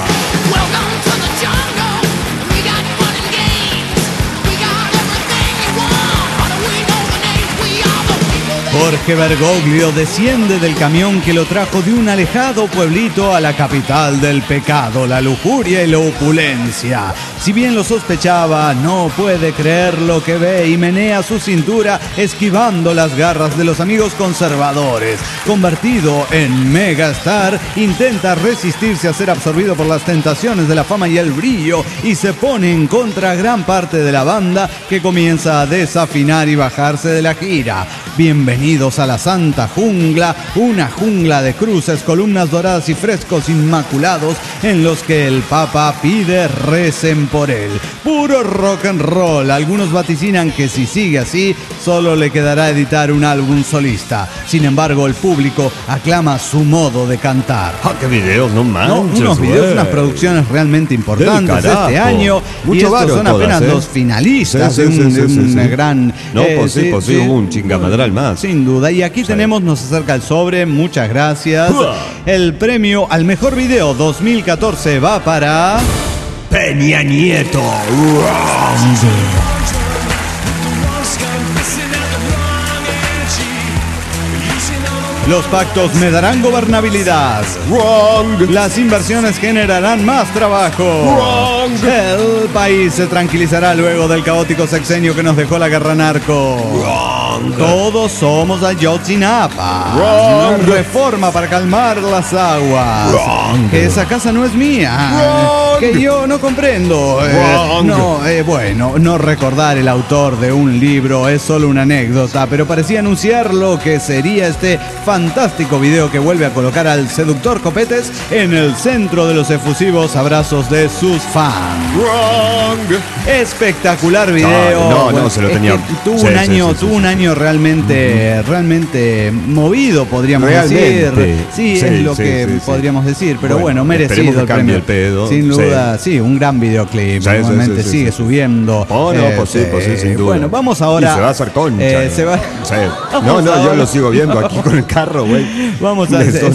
Jorge Bergoglio desciende del camión que lo trajo de un alejado pueblito a la capital del pecado, la lujuria y la opulencia. Si bien lo sospechaba, no puede creer lo que ve y menea su cintura esquivando las garras de los amigos conservadores. Convertido en megastar, intenta resistirse a ser absorbido por las tentaciones de la fama y el brillo y se pone en contra a gran parte de la banda que comienza a desafinar y bajarse de la gira. Bienvenidos a la Santa Jungla, una jungla de cruces, columnas doradas y frescos inmaculados en los que el Papa pide recen por él. Puro rock and roll. Algunos vaticinan que si sigue así, solo le quedará editar un álbum solista. Sin embargo, el público aclama su modo de cantar. ¡Ah, qué videos! ¡No manches! Unos videos, unas producciones realmente importantes este año. Mucho, y estos son apenas los finalistas de un gran... No, pues sí, hubo un chingamadral más. Sin duda. Y aquí tenemos, nos acerca el sobre, muchas gracias. El premio al mejor video 2014 va para... Peña Nieto. Los pactos me darán gobernabilidad. Wrong. Las inversiones generarán más trabajo. Wrong. El país se tranquilizará luego del caótico sexenio que nos dejó la guerra narco. Wrong. Todos somos Ayotzinapa. Wrong. Reforma para calmar las aguas. Wrong. Que esa casa no es mía. Wrong. Que yo no comprendo. Bueno, no recordar el autor de un libro es solo una anécdota, pero parecía anunciar lo que sería este fantástico video que vuelve a colocar al seductor Copetes en el centro de los efusivos abrazos de sus fans. Wrong. Espectacular video. No, se lo tenía. Tuvo un año realmente movido, podríamos decir. Sí, es lo que podríamos decir, pero bueno, merecido el premio. El pedo. Sin duda, sí, un gran videoclip. Normalmente sigue subiendo. Pues sí, sin duda. Bueno, vamos ahora. Y se va a hacer concha. No, yo lo sigo viendo aquí con el carro, güey. Vamos a es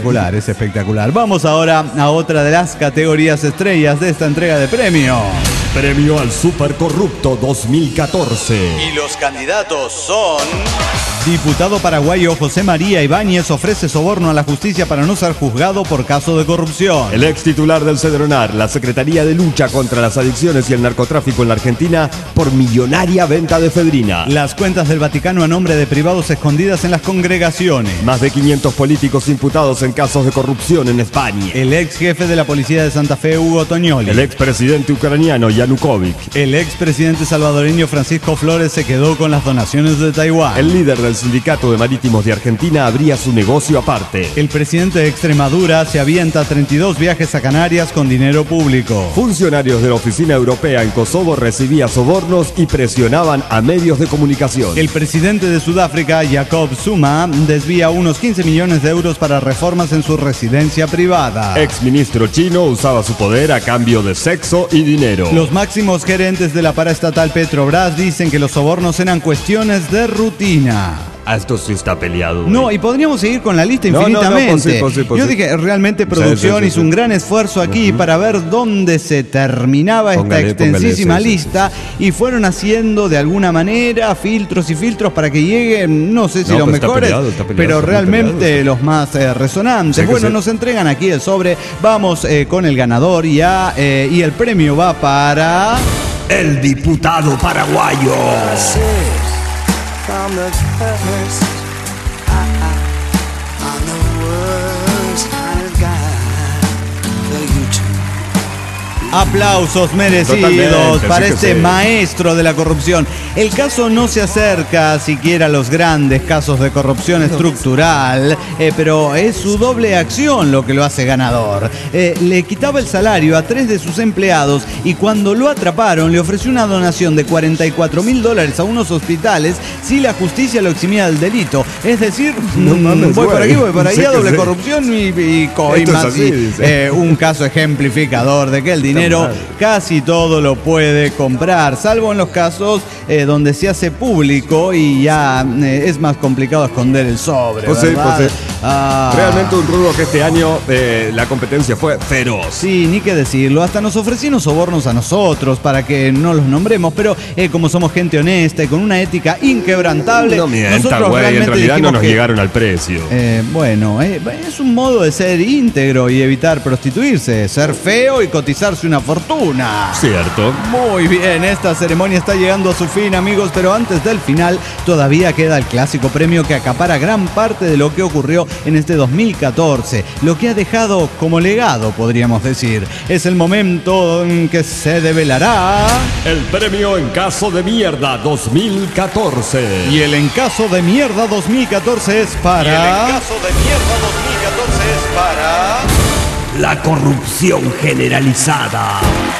espectacular. Vamos ahora a otra de las categorías estrellas de esta entrega de premios. premio al Supercorrupto 2014. Y los candidatos son... Diputado paraguayo José María Ibáñez ofrece soborno a la justicia para no ser juzgado por caso de corrupción. El ex titular del Cedronar, la Secretaría de Lucha contra las Adicciones y el Narcotráfico en la Argentina, por millonaria venta de efedrina. Las cuentas del Vaticano a nombre de privados escondidas en las congregaciones. Más de 500 políticos imputados en casos de corrupción en España. El ex jefe de la policía de Santa Fe, Hugo Tognoli. El ex presidente ucraniano, Yanukovych. El ex presidente salvadoreño Francisco Flores se quedó con las donaciones de Taiwán. El líder del Sindicato de Marítimos de Argentina abría su negocio aparte. El presidente de Extremadura se avienta 32 viajes a Canarias con dinero público. Funcionarios de la Oficina Europea en Kosovo recibían sobornos y presionaban a medios de comunicación. El presidente de Sudáfrica, Jacob Zuma, desvía unos 15 millones de euros para reformas en su residencia privada. Ex ministro chino usaba su poder a cambio de sexo y dinero. Los máximos gerentes de la paraestatal Petrobras dicen que los sobornos eran cuestiones de rutina. Esto sí está peleado. No, y podríamos seguir con la lista infinitamente. Yo dije, realmente producción hizo un gran esfuerzo aquí para ver dónde se terminaba esta extensísima lista y fueron haciendo de alguna manera filtros y filtros para que lleguen, no sé si los mejores, pero realmente los más resonantes. Bueno, nos entregan aquí el sobre, vamos con el ganador y el premio va para... El diputado paraguayo. From the first, I'm the worst kind of guy for you to. Aplausos merecidos para este maestro de la corrupción. El caso no se acerca siquiera a los grandes casos de corrupción estructural, pero es su doble acción lo que lo hace ganador. Le quitaba el salario a 3 de sus empleados y cuando lo atraparon le ofreció una donación de $44.000 a unos hospitales si la justicia lo eximía del delito. Es decir, voy por aquí, voy por allá, doble corrupción y coimas. Un caso ejemplificador de que el dinero casi todo lo puede comprar, salvo en los casos donde se hace público y ya es más complicado esconder el sobre. Realmente un rubro que este año la competencia fue feroz. Sí, ni qué decirlo. Hasta nos ofrecieron sobornos a nosotros para que no los nombremos, pero como somos gente honesta y con una ética inquebrantable, no mienta, güey, en realidad no nos llegaron al precio. Bueno, es un modo de ser íntegro y evitar prostituirse, ser feo y cotizarse una fortuna. Cierto. Muy bien, esta ceremonia está llegando a su fin, amigos, pero antes del final todavía queda el clásico premio que acapara gran parte de lo que ocurrió en este 2014, lo que ha dejado como legado, podríamos decir. Es el momento en que se develará el premio En Caso de Mierda 2014. Y el En Caso de Mierda 2014 es para... Y el En Caso de Mierda 2014 es para... La corrupción generalizada.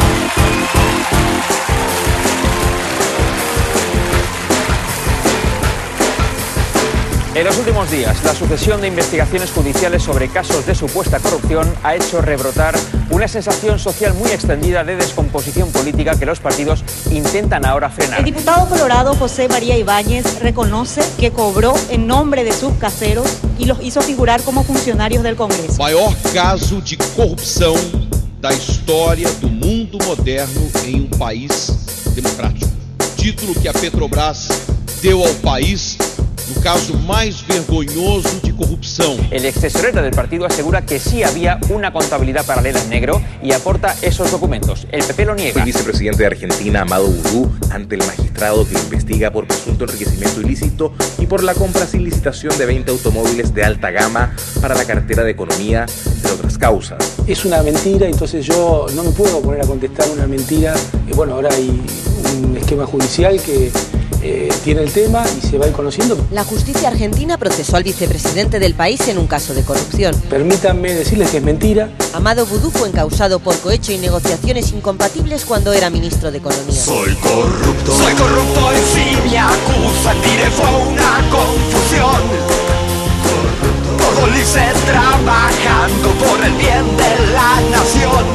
En los últimos días, la sucesión de investigaciones judiciales sobre casos de supuesta corrupción ha hecho rebrotar una sensación social muy extendida de descomposición política que los partidos intentan ahora frenar. El diputado colorado José María Ibáñez reconoce que cobró en nombre de sus caseros y los hizo figurar como funcionarios del Congreso. Maior caso de corrupção da história do mundo moderno em país democrático. Título que a Petrobras deu ao país no caso más vergonzoso de corrupción. El ex tesorero del partido asegura que sí había una contabilidad paralela en negro y aporta esos documentos. El PP lo niega. El vicepresidente de Argentina, Amado Boudou, ante el magistrado que investiga por presunto enriquecimiento ilícito y por la compra sin licitación de 20 automóviles de alta gama para la cartera de Economía, entre otras causas. Es una mentira, entonces yo no me puedo poner a contestar una mentira. Bueno, ahora hay un esquema judicial que tiene el tema y se va a ir conociendo. La justicia argentina procesó al vicepresidente del país en un caso de corrupción. Permítanme decirles que es mentira. Amado Boudou fue encausado por cohecho y negociaciones incompatibles cuando era ministro de Economía. Soy corrupto y si me acusan diré fue una confusión. Todo lo hice trabajando por el bien de la nación.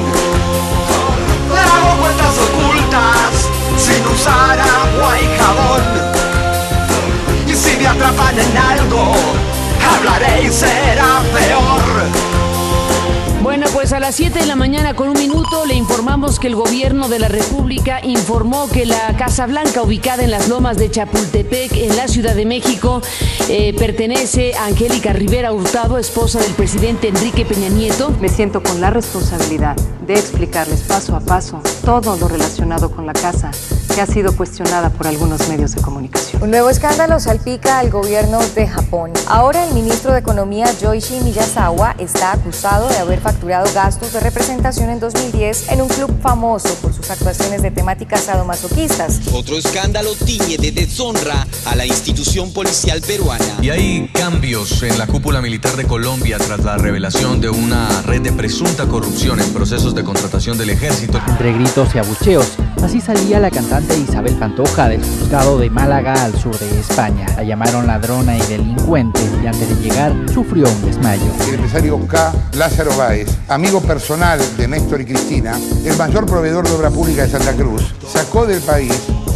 Hago cuentas ocultas sin usar agua y jabón. Y si me atrapan en algo, hablaré y será peor. Bueno, Pues a las 7 de la mañana con 1 minuto le informamos que el gobierno de la República informó que la Casa Blanca, ubicada en las lomas de Chapultepec, en la Ciudad de México, pertenece a Angélica Rivera Hurtado, esposa del presidente Enrique Peña Nieto. Me siento con la responsabilidad de explicarles paso a paso todo lo relacionado con la casa, que ha sido cuestionada por algunos medios de comunicación. Un nuevo escándalo salpica al gobierno de Japón. Ahora el ministro de Economía, Yoichi Miyazawa, está acusado de haber facturado gastos de representación en 2010 en un club famoso por sus actuaciones de temáticas sadomasoquistas. Otro escándalo tiñe de deshonra a la institución policial peruana. Y hay cambios en la cúpula militar de Colombia tras la revelación de una red de presunta corrupción en procesos de contratación del ejército. Entre gritos y abucheos, así salía la cantante Isabel Pantoja del juzgado de Málaga al sur de España. La llamaron ladrona y delincuente y antes de llegar sufrió un desmayo. El empresario K. Lázaro Báez, amigo personal de Néstor y Cristina, el mayor proveedor de obra pública de Santa Cruz, sacó del país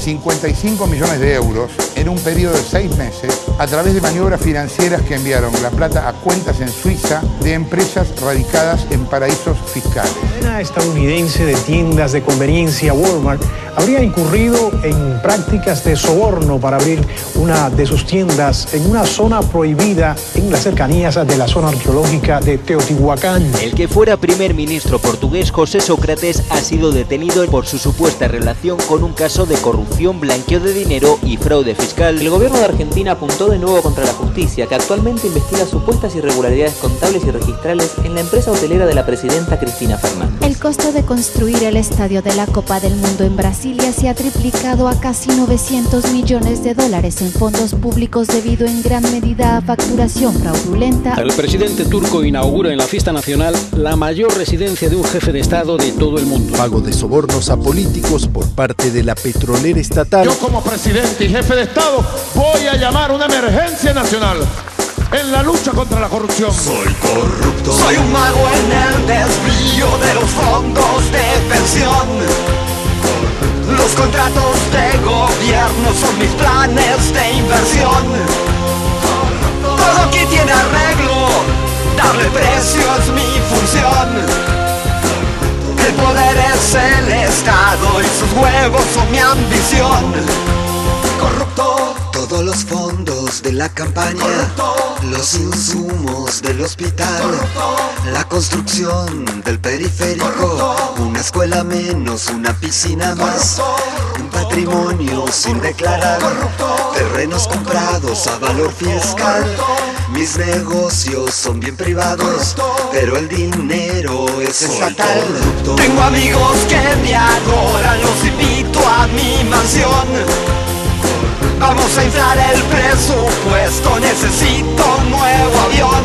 55 millones de euros en un periodo de 6 meses a través de maniobras financieras que enviaron la plata a cuentas en Suiza de empresas radicadas en paraísos fiscales. Una estadounidense de tiendas de conveniencia, Walmart, habría incurrido en prácticas de soborno para abrir una de sus tiendas en una zona prohibida en las cercanías de la zona arqueológica de Teotihuacán. El que fuera primer ministro portugués, José Sócrates, ha sido detenido por su supuesta relación con un caso de corrupción, blanqueo de dinero y fraude fiscal. El gobierno de Argentina apuntó de nuevo contra la justicia, que actualmente investiga supuestas irregularidades contables y registrales en la empresa hotelera de la presidenta Cristina Fernández. El costo de construir el estadio de la Copa del Mundo en Brasilia se ha triplicado a casi $900 millones en fondos públicos debido en gran medida a facturación fraudulenta. El presidente turco inaugura en la fiesta nacional la mayor residencia de un jefe de Estado de todo el mundo. Pago de sobornos a políticos por parte de la petrolera estatal. Yo como presidente y jefe de Estado voy a llamar una emergencia nacional en la lucha contra la corrupción. Soy corrupto. Soy un mago en el desvío de los fondos de pensión. Los contratos de gobierno son mis planes de inversión. Todo aquí tiene arreglo, darle precio es mi función. El poder es el Estado y sus huevos son mi ambición. Corrupto. Todos los fondos de la campaña, corrupto. Los insumos del hospital, corrupto. La construcción del periférico, corrupto. Una escuela menos, una piscina más, corrupto. Un patrimonio sin declarar, corrupto. Terrenos comprados a valor fiscal, corrupto. Mis negocios son bien privados, corrupto. Pero el dinero es estatal. Corrupto. Tengo amigos que me adoran, los invito a mi mansión. Vamos a inflar el presupuesto, necesito un nuevo avión.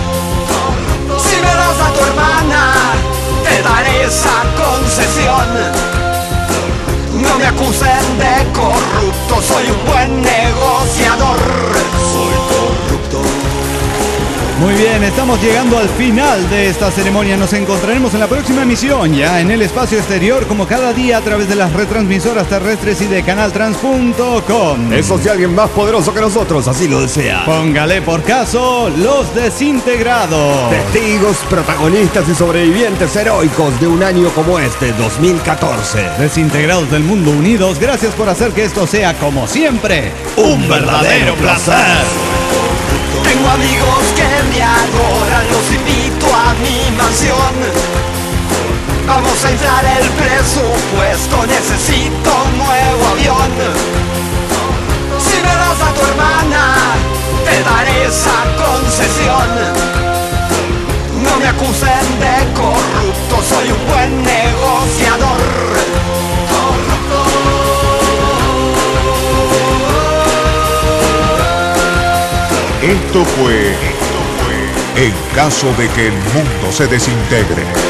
Si me das a tu hermana, te daré esa concesión. No me acusen de corrupto, soy un buen negociador. Soy corrupto. Muy bien, estamos llegando al final de esta ceremonia. Nos encontraremos en la próxima emisión, ya en el espacio exterior, como cada día a través de las retransmisoras terrestres y de canaltrans.com. Eso si alguien más poderoso que nosotros así lo desea. Póngale por caso Los Desintegrados. Testigos, protagonistas y sobrevivientes heroicos de un año como este, 2014. Desintegrados del mundo unidos, gracias por hacer que esto sea, como siempre, un verdadero placer. Tengo amigos que me adoran, los invito a mi mansión. Vamos a inflar el presupuesto, necesito un nuevo avión. Si me das a tu hermana, te daré esa concesión. No me acusen de corrupto, soy un buen negociador. Esto fue En caso de que el mundo se desintegre.